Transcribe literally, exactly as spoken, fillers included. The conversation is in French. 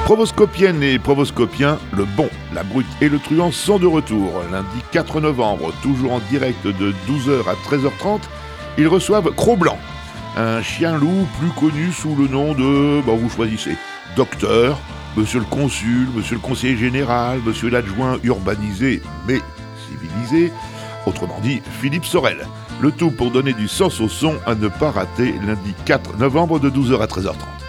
Provoscopiennes et provoscopiens, le bon, la brute et le truand sont de retour. Lundi quatre novembre, toujours en direct de douze heures à treize heures trente, ils reçoivent Cro-Blanc, un chien-loup plus connu sous le nom de, bon vous choisissez, docteur, monsieur le consul, monsieur le conseiller général, monsieur l'adjoint urbanisé mais civilisé, autrement dit Philippe Sorel. Le tout pour donner du sens au son à ne pas rater lundi quatre novembre de douze heures à treize heures trente.